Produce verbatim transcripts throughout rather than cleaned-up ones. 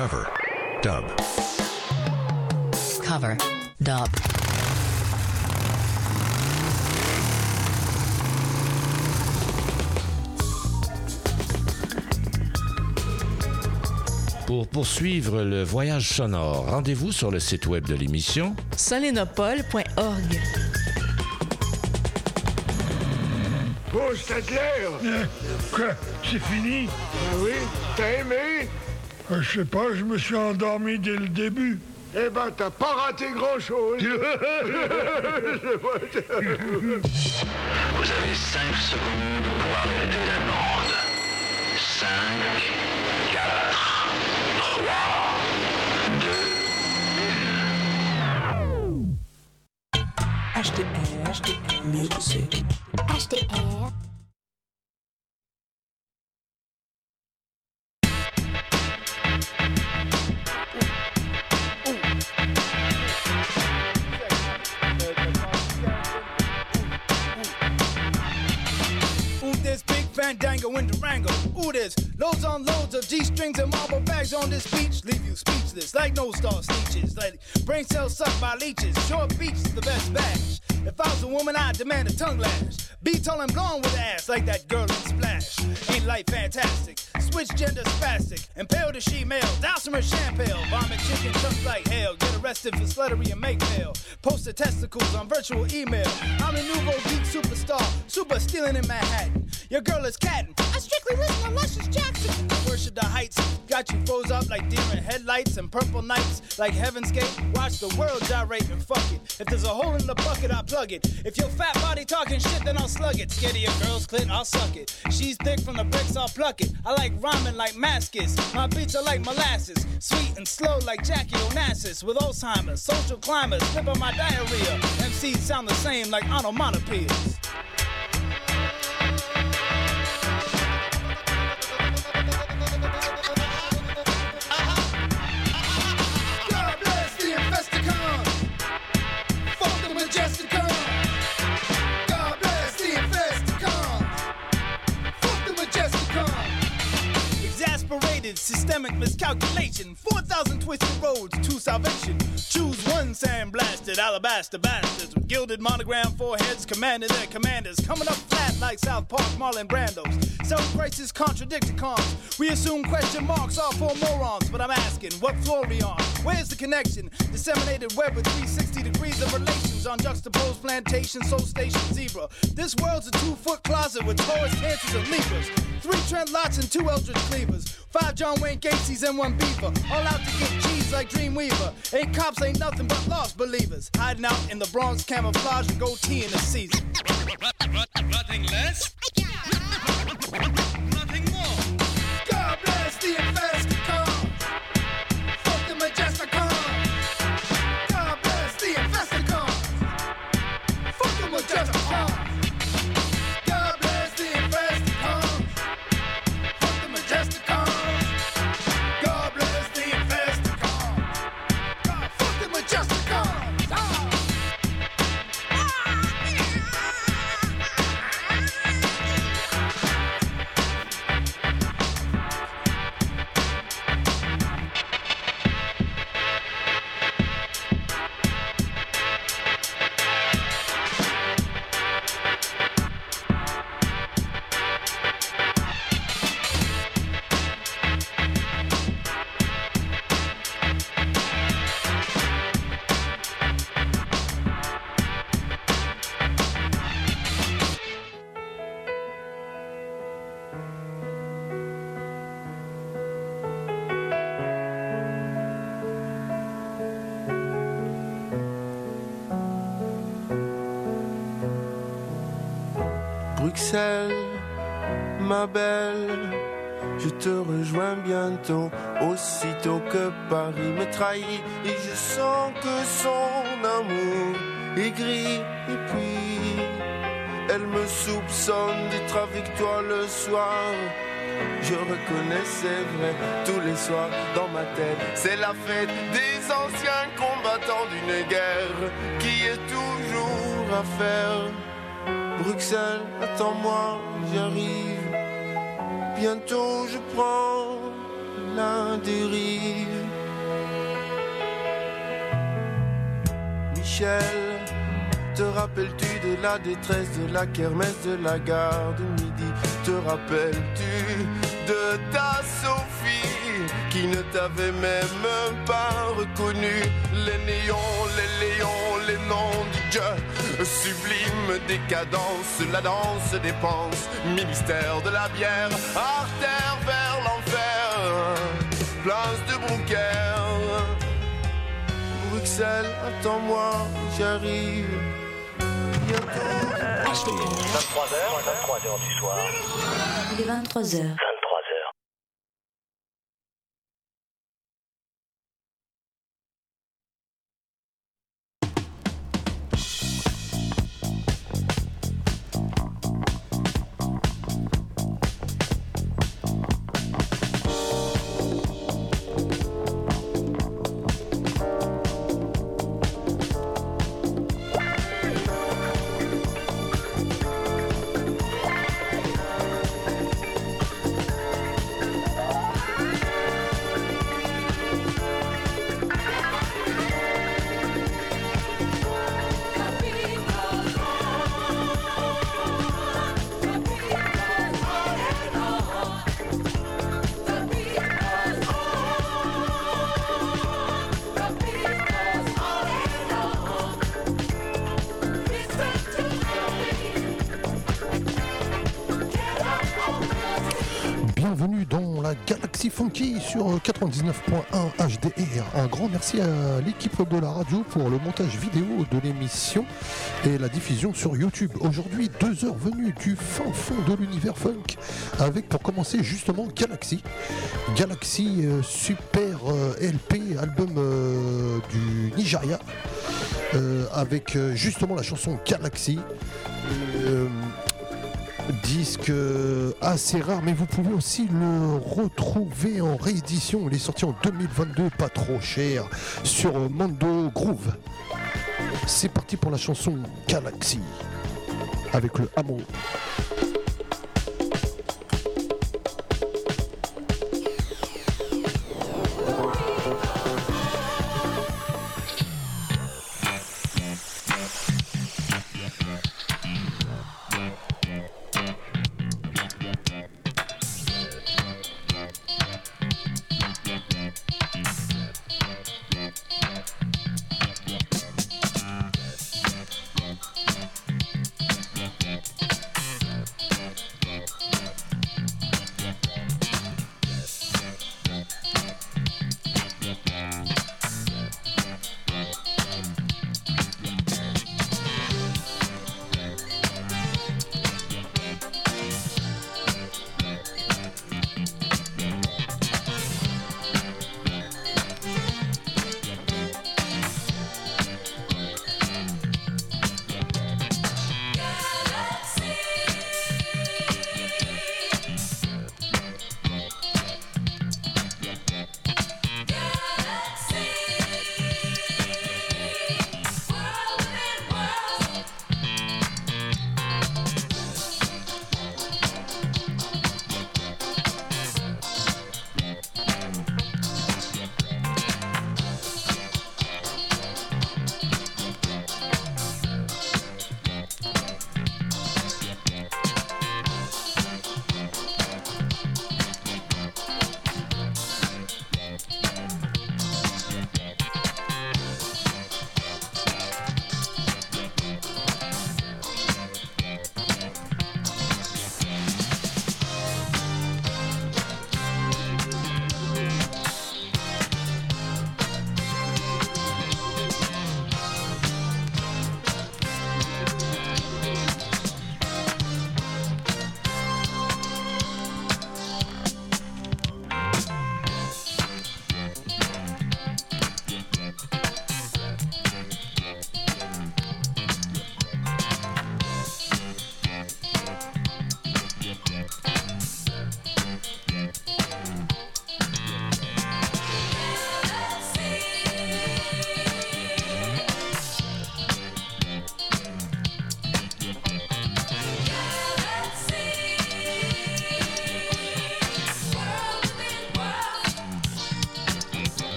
Cover. Dub. Cover. Dub. Pour poursuivre le voyage sonore, rendez-vous sur le site web de l'émission solenopole point org. Oh, c'est clair! Euh, quoi? C'est fini? Ah oui? T'as aimé? Euh, je sais pas, je me suis endormi dès le début. Eh ben, t'as pas raté grand-chose. Vous avez cinq secondes pour arrêter la bande. cinq, quatre, trois, deux, H T R, H T R, music. H T R. Fandango in Durango. Ooh, there's loads on loads of G-strings and marble bags on this beach. Leave you speechless like no star sneeches. Like brain cells sucked by leeches. Short beach is the best batch. If I was a woman, I'd demand a tongue lash. Be tall and blonde with ass like that girl in Splash. Ain't life fantastic? Switch gender spastic. Impale to she-male. Douse her in champagne. Vomit chicken chunks like hell. Get arrested for sluttery and make mail. Post the testicles on virtual email. I'm a nouveau geek superstar. Super stealing in Manhattan. Your girl is catting. I strictly listen to Luscious Jackson. Worship the heights. Got you froze up like deer in headlights and purple nights like Heaven's Gate. Watch the world gyrate and fuck it. If there's a hole in the bucket, I plug it. If your fat body talking shit, then I'll slug it. Scared of your girl's clit, I'll suck it. She's thick from the bricks, I'll pluck it. I like rhyming like Mascus. My beats are like molasses. Sweet and slow like Jackie Onassis. With Alzheimer's, social climbers, slip on my diarrhea. M Cs sound the same like onomatopoeias. Systemic miscalculation. four thousand twisted roads to salvation. Choose one sandblasted alabaster bastards with gilded monogram foreheads commanding their commanders. Coming up flat like South Park Marlon Brando's. Self-crisis contradicticons. We assume question marks are for morons. But I'm asking, what floor are we on? Where's the connection? Disseminated web with three hundred sixty degrees of relations on juxtaposed plantation, soul station, zebra. This world's a two-foot closet with Taurus, Cancers, and Libras. Three Trent Lots and two Eldridge Cleavers. Five John Wayne Gacy's and one Beaver. All out to get cheese like Dreamweaver. Eight cops ain't nothing but lost believers. Hiding out in the Bronx camouflage and goatee in the season. Nothing less? Nothing more. God bless the Investicons. Fuck the Majesticons. God bless the Investicons. Fuck the Majesticons. God bless the Investicons. Fuck the Majesticons. God bless the Investicons. God fuck the Majesticons. Ah. Bruxelles, ma belle, je te rejoins bientôt, aussitôt que Paris me trahit, et je sens que son amour est gris, et puis elle me soupçonne d'être avec toi le soir. Je reconnais, c'est vrai, tous les soirs dans ma tête, c'est la fête des anciens combattants d'une guerre qui est toujours à faire. Bruxelles, attends-moi, j'arrive. Bientôt je prends la dérive. Michel, te rappelles-tu de la détresse de la kermesse de la gare de midi? Te rappelles-tu de ta Sophie qui ne t'avait même pas reconnu? Les néons, les léons, les noms du Dieu sublime décadence, la danse des penses, ministère de la bière, artère vers l'enfer, place de Brouckère. Bruxelles, attends-moi, j'arrive bientôt. vingt-trois heures, vingt-trois heures du soir. Il est vingt-trois heures. Bienvenue dans la Galaxie Funky sur quatre-vingt-dix-neuf point un H D R. Un grand merci à l'équipe de la radio pour le montage vidéo de l'émission et la diffusion sur YouTube. Aujourd'hui, deux heures venues du fin fond de l'univers funk avec, pour commencer, justement Galaxy. Galaxy euh, super euh, L P, album euh, du Nigeria, euh, avec euh, justement la chanson Galaxy. Euh, Disque assez rare, mais vous pouvez aussi le retrouver en réédition. Il est sorti en deux mille vingt-deux, pas trop cher, sur Mando Groove. C'est parti pour la chanson Galaxy avec le hameau.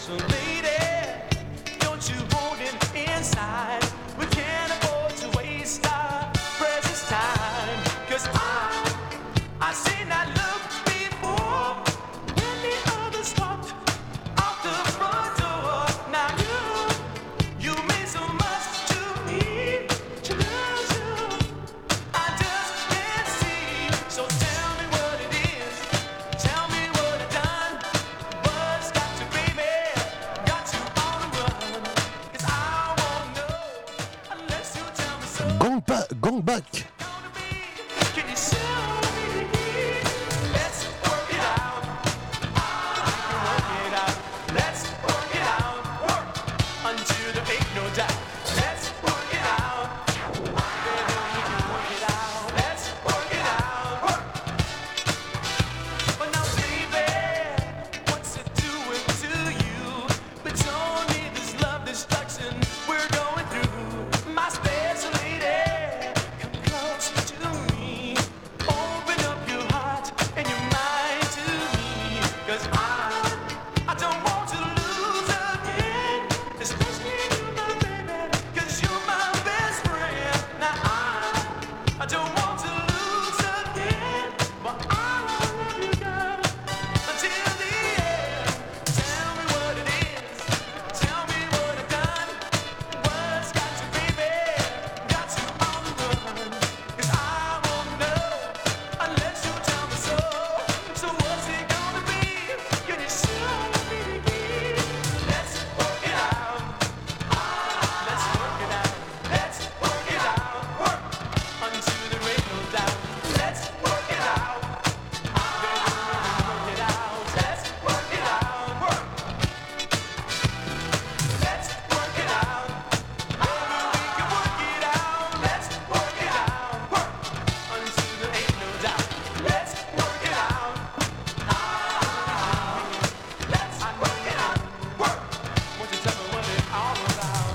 So lady, don't you hold it inside. We can't afford to waste our precious time. Cause I, I seen that look before when the others walked out the front door. Now you, you mean so much to me, to lose you. I just can't see. So tell me what it is. Tell me what I've done. What's got to, baby? Got to on the run. Cause I won't know unless you tell me so. Gang, ba- gang back. Can you show me? Let's work it out. Work it out. Let's work it out. Work until there ain't no doubt. Let's work it out. Baby, we can work it out. Let's work it out. Work. But now, baby, what's it doing to you? It's only this love destruction we're going through. My special lady, come close to me. Open up your heart and your mind to me. Cause I, I don't want to lose again. Especially you, my baby. Cause you're my best friend. Now I, I don't want to lose again. But I love you, girl, until the end. Tell me what it is. Tell me what I've done. What's got to, baby? Got to on the run. Cause I won't know unless you tell me so. So what's it gonna be? Can you show me the key? Let's work it out. Let's work it out. Let's work it out. Work until there ain't no doubt. Let's work it out. Baby, work it out. Let's work it out. Work. Let's work it out. Baby, we can work it out. Let's work it out. Work until there ain't no doubt. Let's work it out. Let's work it out. Work. Won't you tell me what it's all about?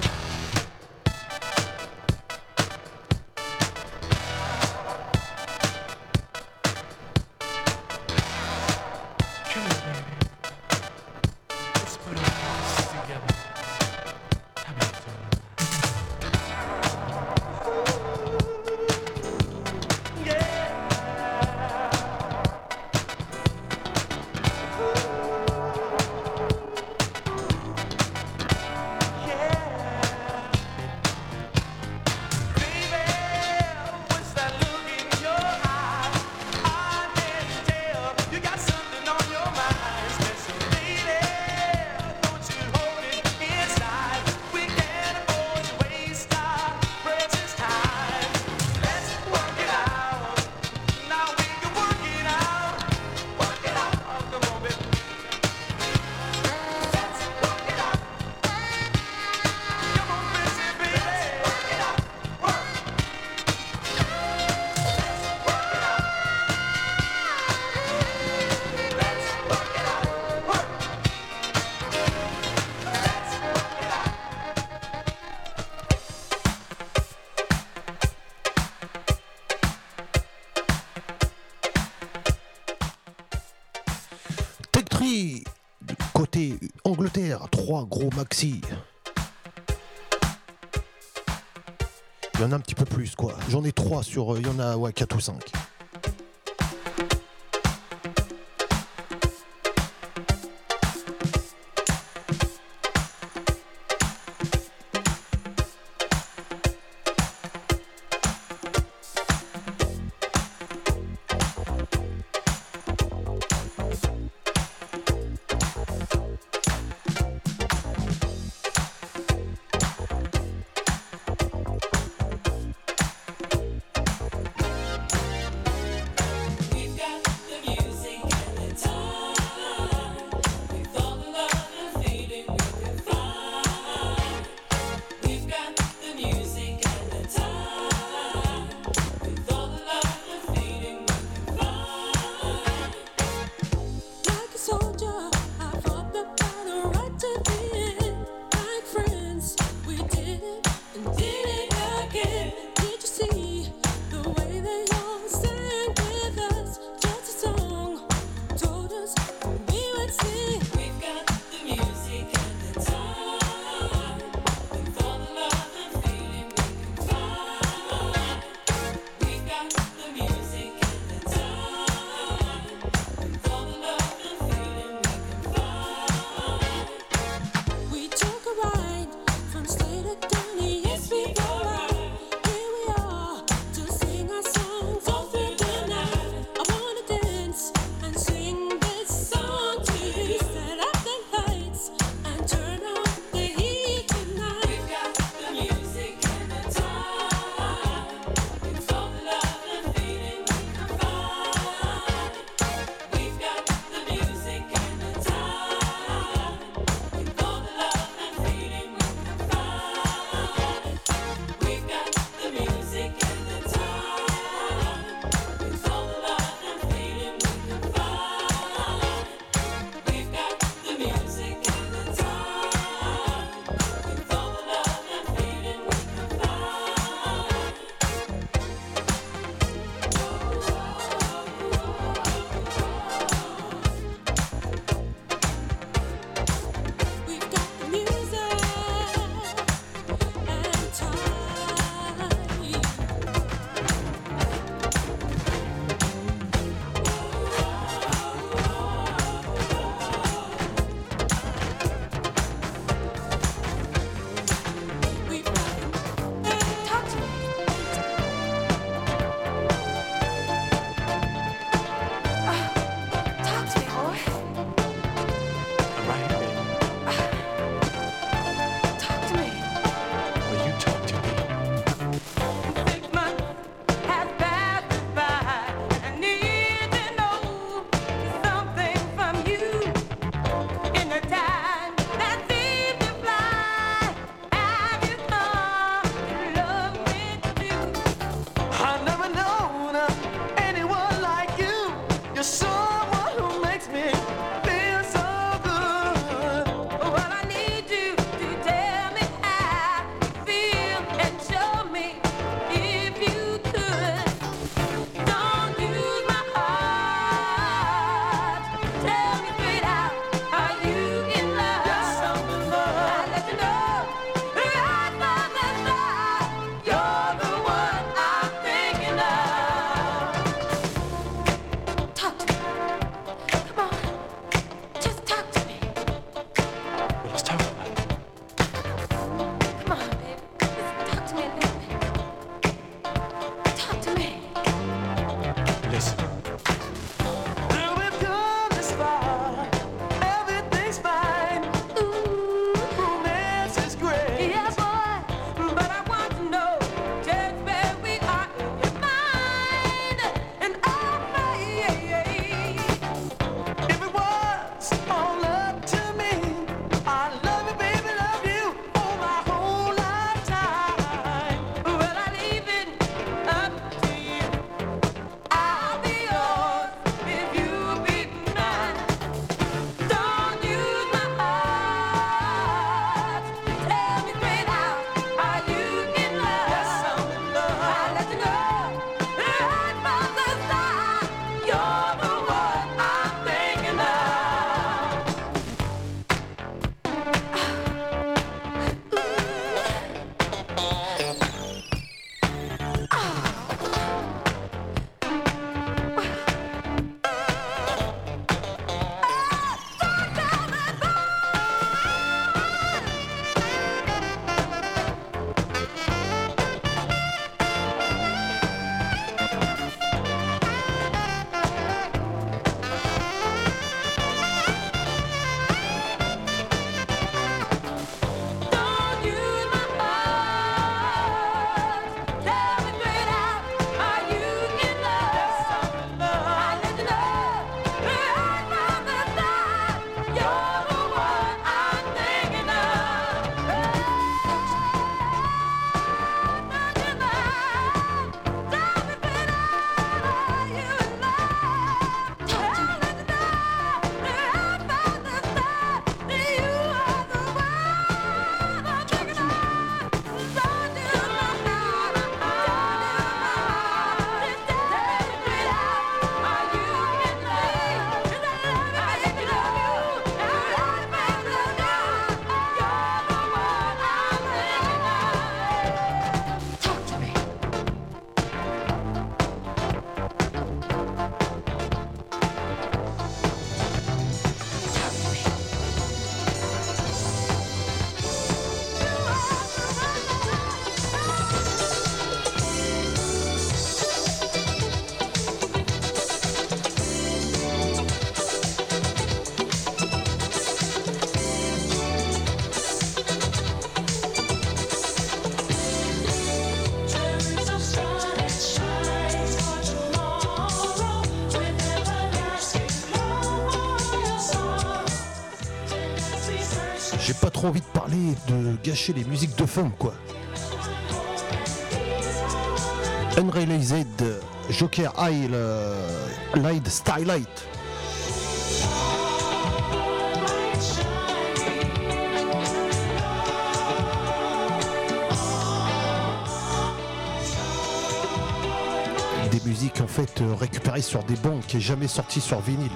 Come here, baby. Let's put our hearts together. How about that? Yeah. Tech Tree, côté Angleterre, trois gros maxi. Il y en a un petit peu plus, quoi. J'en ai trois sur. Il y en a, ouais, quatre ou cinq. j'ai pas trop envie de parler, de gâcher les musiques de funk, quoi. Unrealized Joker High Light Starlight. Des musiques en fait récupérées sur des banques et jamais sorties sur vinyle.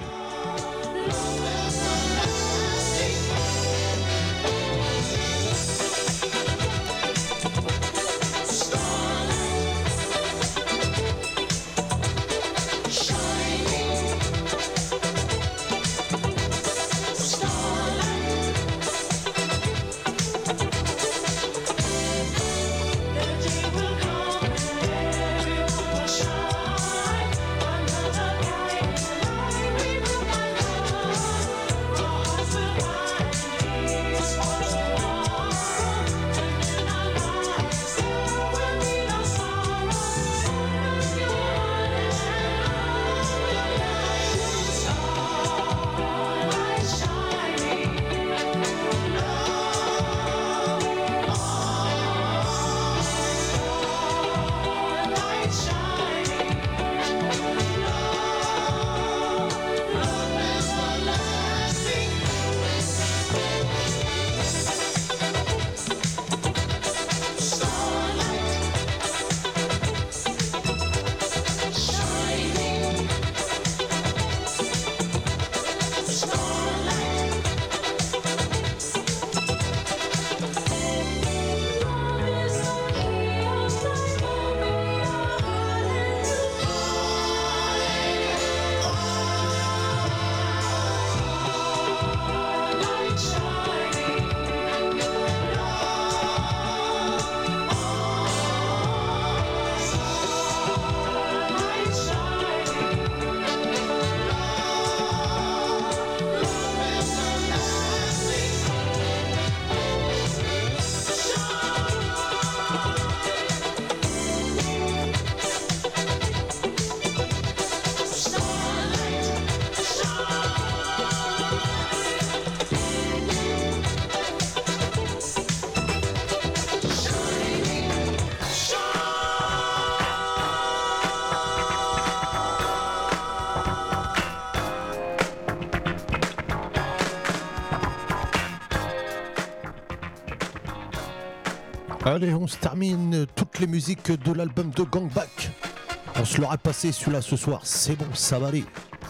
Allez, on se termine toutes les musiques de l'album de Gang Back. On se l'aura passé celui-là ce soir, c'est bon, ça va aller.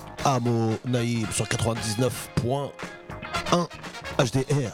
Amo Naïb sur quatre-vingt-dix-neuf point un H D R.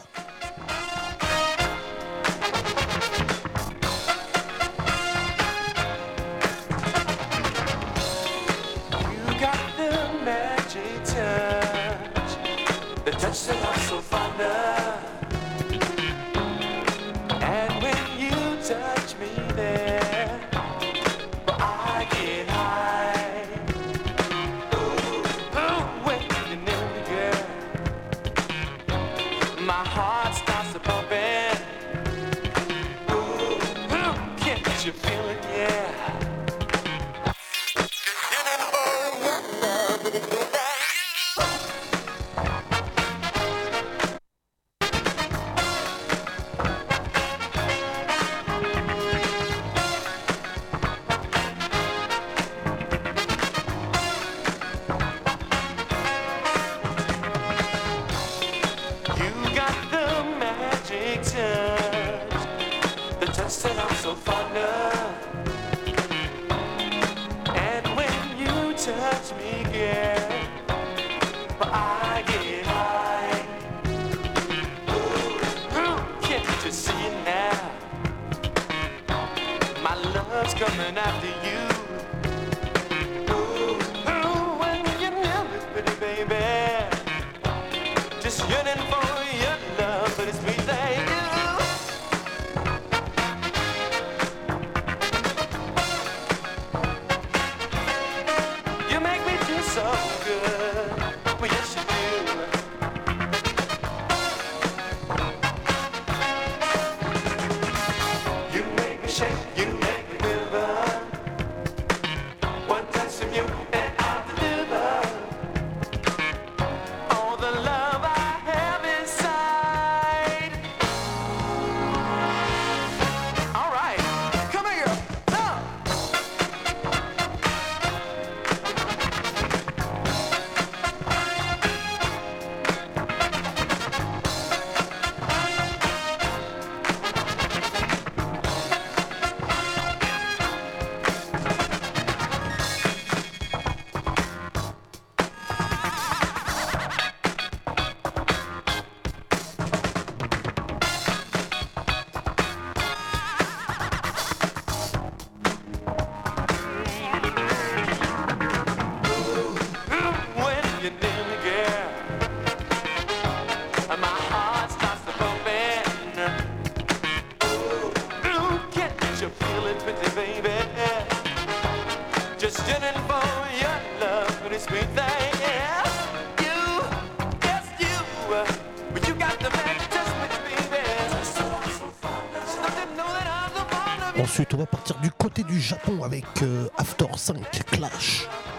just yearning for your love, pretty sweet thing, yeah. You, yes you, but you got the magic touch with me, baby. Don't you know that I'm the one of you? Ensuite, on va partir du côté du Japon avec euh, After cinq Clash.